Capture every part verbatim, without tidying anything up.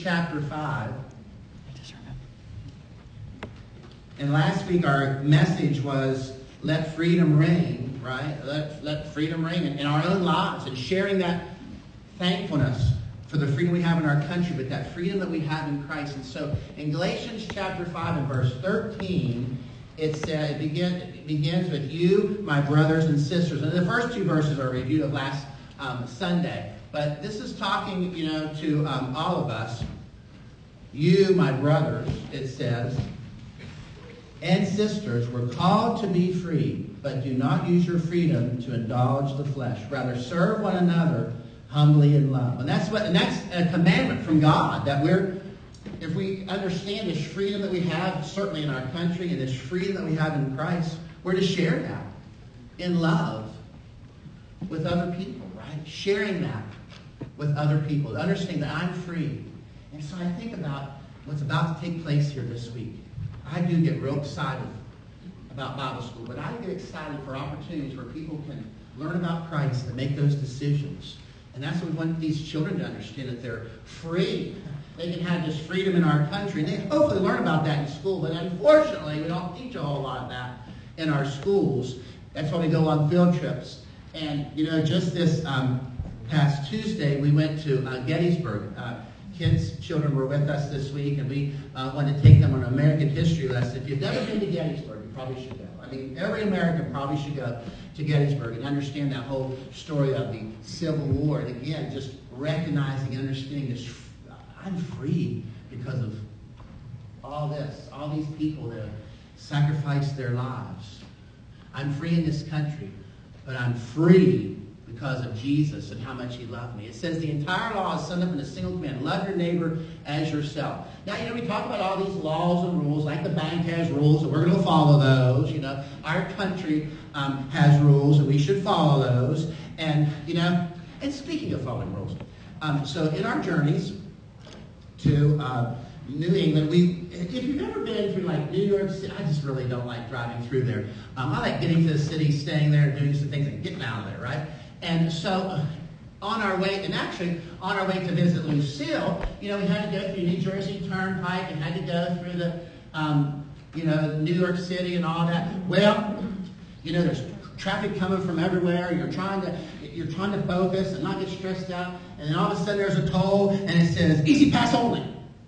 chapter five. And last week our message was let freedom reign, right? Let, let freedom reign in, in our own lives and sharing that thankfulness for the freedom we have in our country, but that freedom that we have in Christ. And so in Galatians chapter five and verse thirteen, it says, it, begin, it begins with you, my brothers and sisters. And the first two verses are a review of last um, Sunday. But this is talking, you know, to um, all of us. You, my brothers, it says, and sisters, were called to be free, but do not use your freedom to indulge the flesh. Rather, serve one another humbly in love. And that's what, and that's a commandment from God, that we're, if we understand this freedom that we have, certainly in our country, and this freedom that we have in Christ, we're to share that in love with other people, right? Sharing that with other people, to understand that I'm free. And so I think about what's about to take place here this week. I do get real excited about Bible school, but I get excited for opportunities where people can learn about Christ and make those decisions. And that's what we want these children to understand, that they're free. They can have this freedom in our country. And they hopefully learn about that in school. But unfortunately, we don't teach a whole lot of that in our schools. That's why we go on field trips. And, you know, just this um, past Tuesday, we went to uh, Gettysburg. Uh, kids, children were with us this week, and we uh, wanted to take them on an American history lesson. If you've never been to Gettysburg, you probably should go. I mean, every American probably should go to Gettysburg and understand that whole story of the Civil War. And again, just recognizing and understanding this, I'm free because of all this, all these people that sacrificed their lives. I'm free in this country, but I'm free because of Jesus and how much he loved me. It says the entire law is summed up in a single command: love your neighbor as yourself. Now, you know, we talk about all these laws and rules, like the bank has rules, and we're going to follow those. You know, our country um, has rules, and we should follow those. And, you know, and speaking of following rules, um, so in our journeys to uh, New England, we, if you've ever been through like New York City, I just really don't like driving through there. Um, I like getting to the city, staying there, doing some things, and getting out of there, right? And so uh, on our way, and actually on our way to visit Lucille, you know, we had to go through New Jersey Turnpike and had to go through the, um, you know, New York City and all that. Well, you know, there's traffic coming from everywhere. You're trying to, you're trying to focus and not get stressed out. And then all of a sudden there's a toll and it says, easy pass only.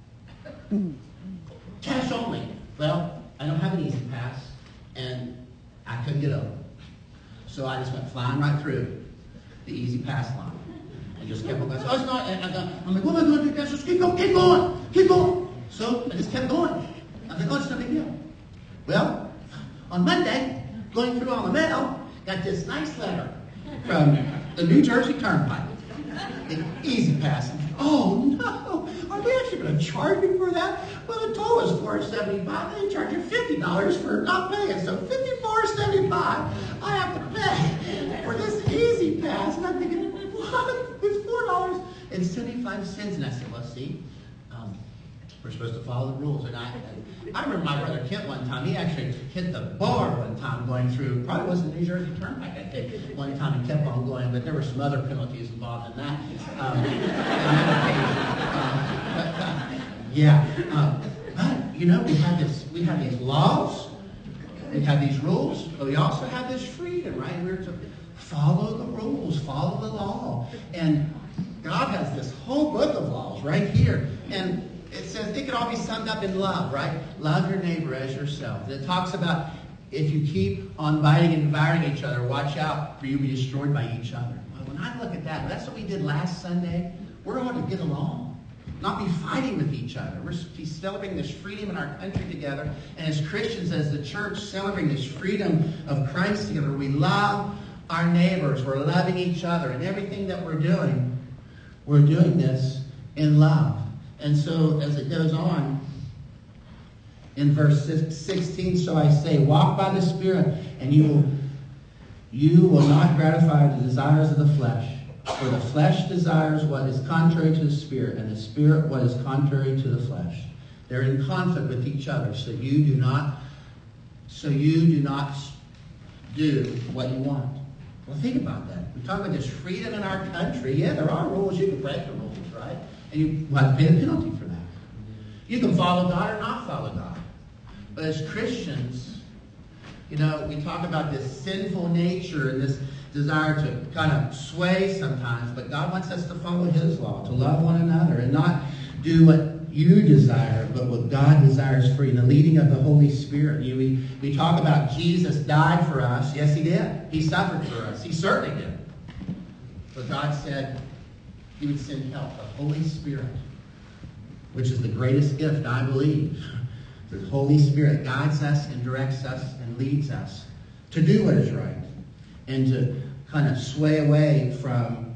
Cash only. Well, I don't have an easy pass, and I couldn't get over. So I just went flying right through the easy pass line. And just kept on going. So I was not, and I got, I'm like, what am I going to do, guys? Just keep going, keep going, keep going. So I just kept going. I was like, oh, it's no big deal. Well, on Monday, going through all the mail, got this nice letter from the New Jersey Turnpike. An easy pass. Oh, no. Are they actually going to charge me for that? Well, the toll is four dollars and seventy-five cents. They charge you fifty dollars for not paying. So fifty-four dollars and seventy-five cents I have to pay for this easy pass. And I'm thinking, what? It's four dollars and seventy-five cents. And I said, well, see, um, we're supposed to follow the rules. And I, I remember my brother Kent one time, he actually hit the bar one time going through, probably wasn't New Jersey Turnpike, I think. One time he kept on going, but there were some other penalties involved in that. Um, in that occasion. Um, but, uh, yeah. Um, but, you know, we have this, we have these laws, we have these rules, but we also have this freedom, right? We're to follow the rules, follow the law. And God has this whole book of laws right here. And it says it could all be summed up in love, right? Love your neighbor as yourself. And it talks about if you keep on biting and devouring each other, watch out for you to be destroyed by each other. Well, when I look at that, that's what we did last Sunday. We're all to get along, not be fighting with each other. We're to be celebrating this freedom in our country together. And as Christians, as the church, celebrating this freedom of Christ together. We love our neighbors. We're loving each other. And everything that we're doing, we're doing this in love. And so, as it goes on, in verse sixteen, so I say, walk by the Spirit, and you will, you will not gratify the desires of the flesh. For the flesh desires what is contrary to the Spirit, and the Spirit what is contrary to the flesh. They're in conflict with each other, so you do not, so you do not do what you want. Well, think about that. We talk about this freedom in our country. Yeah, there are rules. You can break the rules, right? And you will have to pay the penalty for You can follow God or not follow God. But as Christians, you know, we talk about this sinful nature and this desire to kind of sway sometimes, but God wants us to follow his law, to love one another and not do what you desire, but what God desires for you, the leading of the Holy Spirit. You, we, we talk about Jesus died for us. Yes, he did. He suffered for us. He certainly did. But God said he would send help, the Holy Spirit, which is the greatest gift, I believe. The Holy Spirit guides us and directs us and leads us to do what is right and to kind of sway away from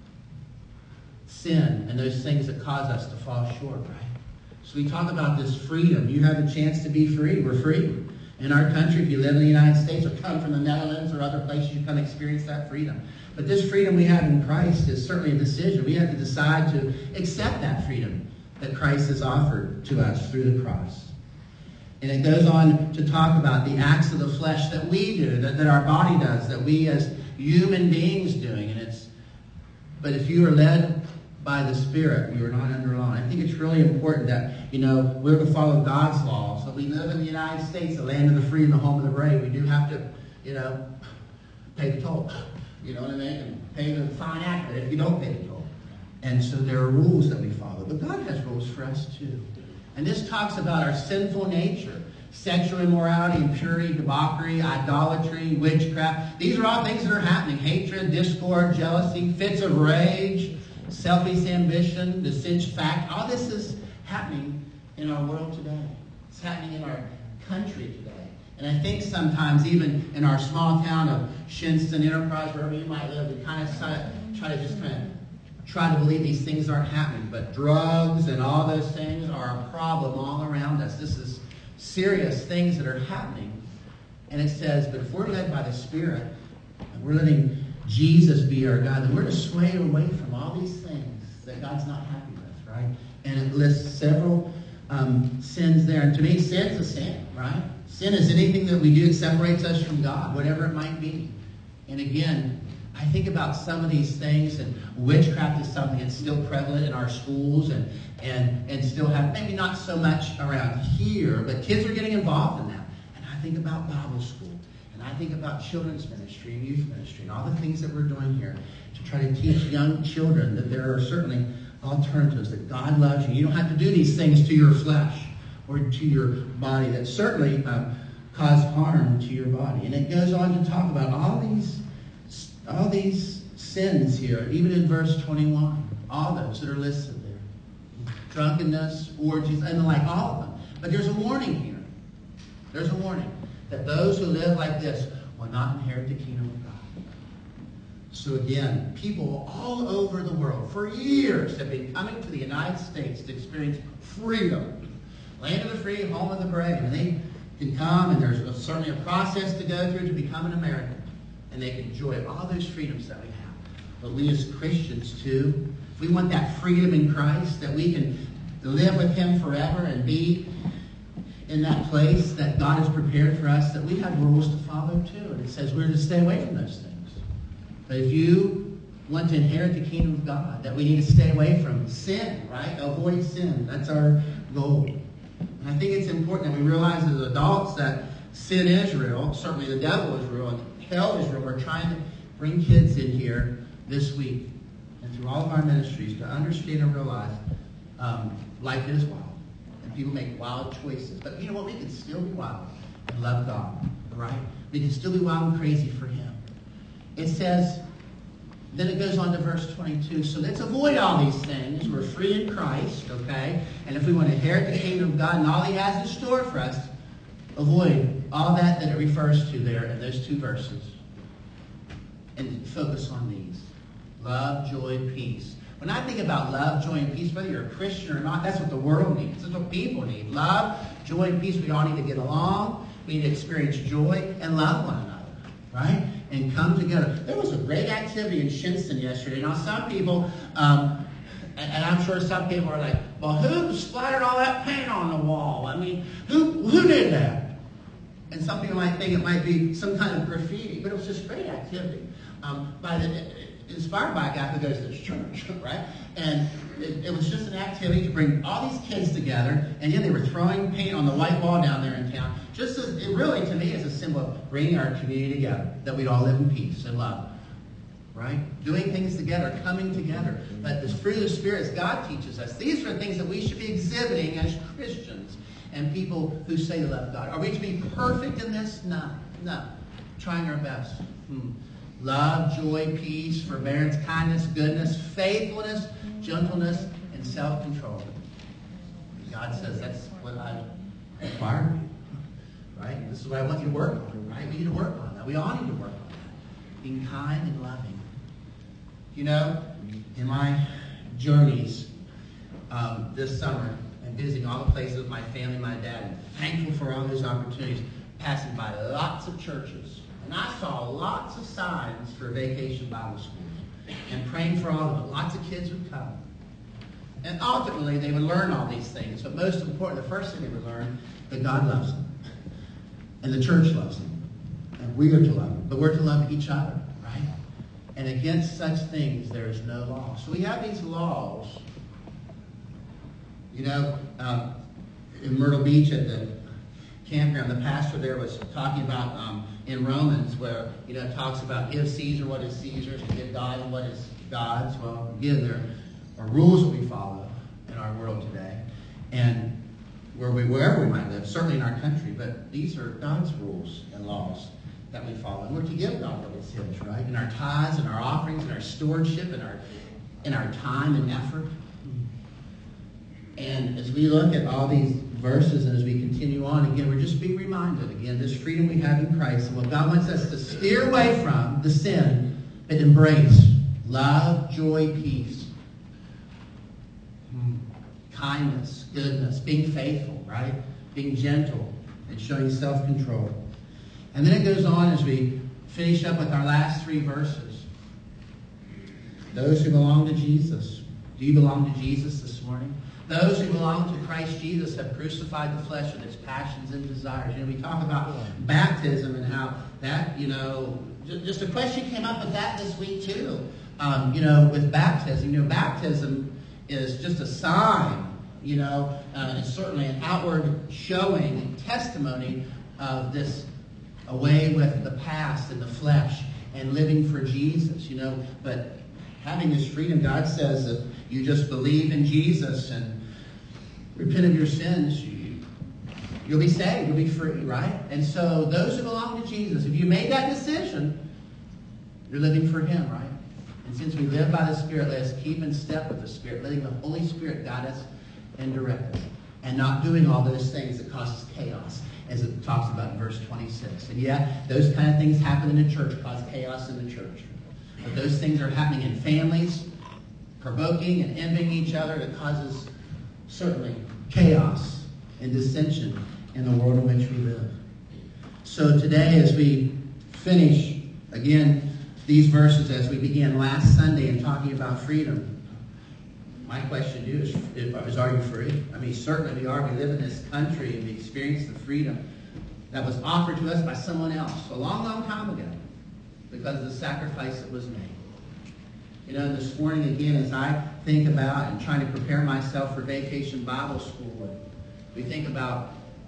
sin and those things that cause us to fall short, right? So we talk about this freedom. You have a chance to be free. We're free. In our country, if you live in the United States or come from the Netherlands or other places, you come experience that freedom. But this freedom we have in Christ is certainly a decision. We have to decide to accept that freedom that Christ has offered to us through the cross. And it goes on to talk about the acts of the flesh that we do, that, that our body does, that we as human beings doing. And it's, but if you are led by the Spirit, you are not under law. And I think it's really important that, you know, we're to follow God's laws. So we live in the United States, the land of the free and the home of the brave. We do have to, you know, pay the toll. You know what I mean? And pay the fine after if you don't pay the toll. And so there are rules that we follow. But God has rules for us too. And this talks about our sinful nature. Sexual immorality, impurity, debauchery, idolatry, witchcraft. These are all things that are happening. Hatred, discord, jealousy, fits of rage, selfish ambition, dissension, fact. All this is happening in our world today. It's happening in our country today. And I think sometimes even in our small town of Shinston Enterprise, wherever you might live, we kind of try, try to just kind of try to believe these things aren't happening. But drugs and all those things are a problem all around us. This is serious things that are happening. And it says, but if we're led by the Spirit, and we're letting Jesus be our God, then we're to sway away from all these things that God's not happy with, right? And it lists several um, sins there. And to me, sin's a sin, right? Sin is anything that we do that separates us from God, whatever it might be. And again, I think about some of these things, and witchcraft is something that's still prevalent in our schools and, and, and still have, maybe not so much around here, but kids are getting involved in that. And I think about Bible school, and I think about children's ministry and youth ministry and all the things that we're doing here to try to teach young children that there are certainly alternatives, that God loves you. You don't have to do these things to your flesh or to your body that certainly um, cause harm to your body. And it goes on to talk about all these all these sins here, even in verse twenty-one, all those that are listed there. Drunkenness, orgies, and the like, all of them. But there's a warning here. There's a warning that those who live like this will not inherit the kingdom of God. So again, people all over the world for years have been coming to the United States to experience freedom. Land of the free, home of the brave. And they can come, and there's a, certainly a process to go through to become an American. And they can enjoy all those freedoms that we have. But we as Christians too, if we want that freedom in Christ, that we can live with him forever and be in that place that God has prepared for us, that we have rules to follow too. And it says we're to stay away from those things. But if you want to inherit the kingdom of God, that we need to stay away from sin, right? Avoid sin. That's our goal. And I think it's important that we realize as adults that sin is real. Certainly the devil is real. And hell is real. We're trying to bring kids in here this week and through all of our ministries to understand and realize um, life is wild. And people make wild choices. But you know what? We can still be wild and love God, right? We can still be wild and crazy for him. It says, then it goes on to verse twenty-two. So let's avoid all these things. We're free in Christ, okay? And if we want to inherit the kingdom of God and all he has in store for us, avoid all that that it refers to there in those two verses. And focus on these. Love, joy, peace. When I think about love, joy, and peace, whether you're a Christian or not, that's what the world needs. That's what people need. Love, joy, and peace. We all need to get along. We need to experience joy and love one another. Right? And come together. There was a great activity in Shinston yesterday. Now, some people, um, and, and I'm sure some people are like, well, who splattered all that paint on the wall? I mean, who who did that? And some people might think it might be some kind of graffiti, but it was just great activity. Um, by the inspired by a guy who goes to this church, right? And it, it was just an activity to bring all these kids together, and yeah, they were throwing paint on the white wall down there in town. Just as, it really, to me, is a symbol of bringing our community together, that we'd all live in peace and love, right? Doing things together, coming together. But the fruit of the Spirit, as God teaches us, these are things that we should be exhibiting as Christians and people who say they love God. Are we to be perfect in this? No, no. Trying our best. Hmm. Love, joy, peace, forbearance, kindness, goodness, faithfulness, gentleness, and self-control. God says that's what I require of you. Right? This is what I want you to work on. Right? We need to work on that. We all need to work on that. Being kind and loving. You know, in my journeys um, this summer and visiting all the places with my family and my dad, and thankful for all those opportunities, passing by lots of churches. And I saw lots of signs for Vacation Bible Schools and praying for all of them. Lots of kids would come. And ultimately, they would learn all these things. But most important, the first thing they would learn, that God loves them. And the church loves them. And we are to love them. But we're to love each other, right? And against such things, there is no law. So we have these laws. You know, um, in Myrtle Beach at the campground, the pastor there was talking about um, in Romans where, you know, it talks about give Caesar what is Caesar's and give God what is God's. Well, again, there are rules that we follow in our world today. And where we, wherever we might live, certainly in our country, but these are God's rules and laws that we follow. And we're to give God what is His, right? In our tithes and our offerings and our stewardship and our, in our time and effort. And as we look at all these verses and as we continue on, again, we're just being reminded, again, this freedom we have in Christ and what God wants us to steer away from, the sin, but embrace love, joy, peace, hmm. kindness, goodness, being faithful, right? Being gentle and showing self-control. And then it goes on as we finish up with our last three verses. Those who belong to Jesus. Do you belong to Jesus this morning? Those who belong to Christ Jesus have crucified the flesh with its passions and desires. You know, we talk about baptism and how that, you know, just a question came up with that this week too. Um, you know, with baptism, you know, baptism is just a sign, you know, uh, it's certainly an outward showing and testimony of this away with the past and the flesh and living for Jesus, you know, but having this freedom, God says that you just believe in Jesus and repent of your sins, you, you'll be saved, you'll be free, right? And so those who belong to Jesus, if you made that decision, you're living for Him, right? And since we live by the Spirit, let us keep in step with the Spirit, letting the Holy Spirit guide us and direct us, and not doing all those things that cause us chaos, as it talks about in verse twenty-six. And yeah, those kind of things happen in the church, cause chaos in the church. But those things are happening in families, provoking and envying each other, that causes certainly chaos and dissension in the world in which we live. So today, as we finish, again, these verses as we began last Sunday in talking about freedom, my question to you is, is are you free? I mean, certainly we are. We live in this country and we experience the freedom that was offered to us by someone else a long, long time ago because of the sacrifice that was made. You know, this morning, again, as I think about and trying to prepare myself for Vacation Bible School, we think about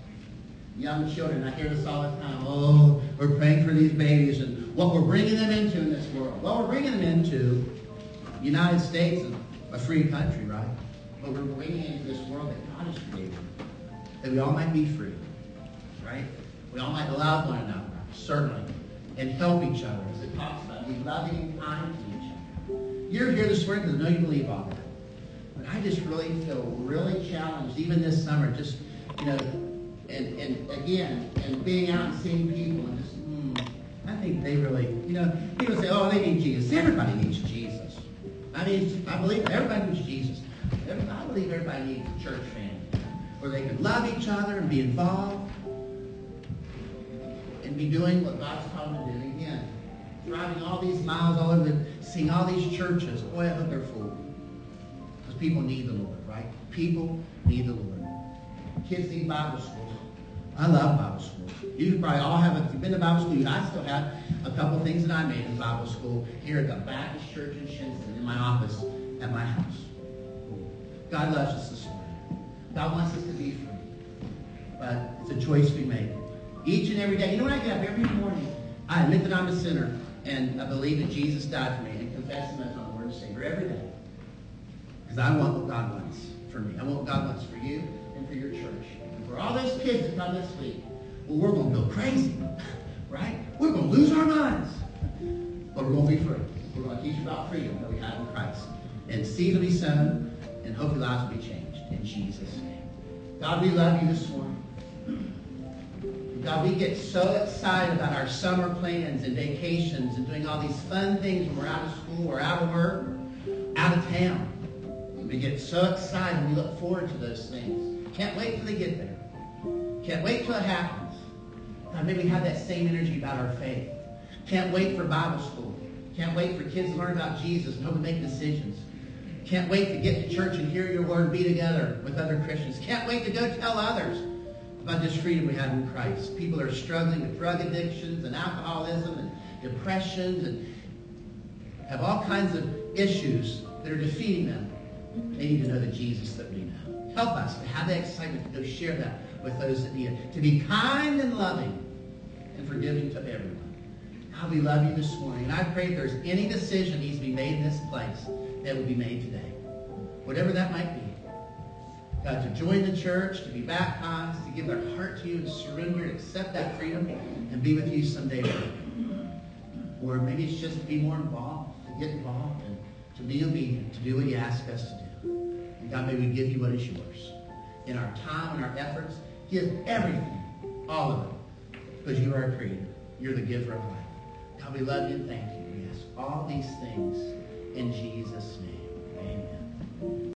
young children. I hear this all the time. Oh, we're praying for these babies and what we're bringing them into in this world. Well, we're bringing them into the United States, a free country, right? But we're bringing into this world that God has created, that we all might be free, right? We all might love one another, certainly, and help each other, as it talks about, be loving and kind to each other. You're here this morning because I know you believe all that. But I just really feel really challenged, even this summer, just, you know, and, and again, and being out and seeing people and just, mm, I think they really, you know, people say, oh, they need Jesus. Everybody needs Jesus. I mean, I believe everybody needs Jesus. I believe everybody needs a church family where they can love each other and be involved and be doing what God's called them to do. Again, driving all these miles all over, seeing all these churches. Boy, I hope they're full. Because people need the Lord, right? People need the Lord. Kids need Bible school. I love Bible school. You probably all have, if you've been to Bible school, I still have a couple things that I made in Bible school here at the Baptist Church in Shinnston in my office at my house. God loves us this morning. God wants us to be free. But it's a choice we make. Each and every day. You know what I get up every morning? I admit that I'm a sinner, and I believe that Jesus died for me, and confess Him as my Lord and Savior every day. Because I want what God wants for me. I want what God wants for you and for your church. And for all those kids that come this week, well, we're going to go crazy, right? We're going to lose our minds. But we're going to be free. We're going to teach about freedom that we have in Christ. And seeds will be sown, and hopefully lives will be changed. In Jesus' name. God, we love you this morning. God, we get so excited about our summer plans and vacations and doing all these fun things when we're out of school or out of work or out of town. We get so excited and we look forward to those things. Can't wait till they get there. Can't wait till it happens. God, may we have that same energy about our faith. Can't wait for Bible school. Can't wait for kids to learn about Jesus and hope to make decisions. Can't wait to get to church and hear your word and be together with other Christians. Can't wait to go tell others about this freedom we have in Christ. People are struggling with drug addictions and alcoholism and depression and have all kinds of issues that are defeating them. They need to know the Jesus that we know. Help us to have that excitement to go share that with those that need it. To be kind and loving and forgiving to everyone. God, we love you this morning. And I pray if there's any decision needs to be made in this place, that will be made today. Whatever that might be. God, to join the church, to be baptized, to give their heart to you and surrender and accept that freedom and be with you someday. Or maybe it's just to be more involved, to get involved and to be obedient, to do what you ask us to do. And God, may we give you what is yours. In our time and our efforts, give everything, all of it, because you are a creator. You're the giver of life. God, we love you and thank you. We ask all these things in Jesus' name. Amen.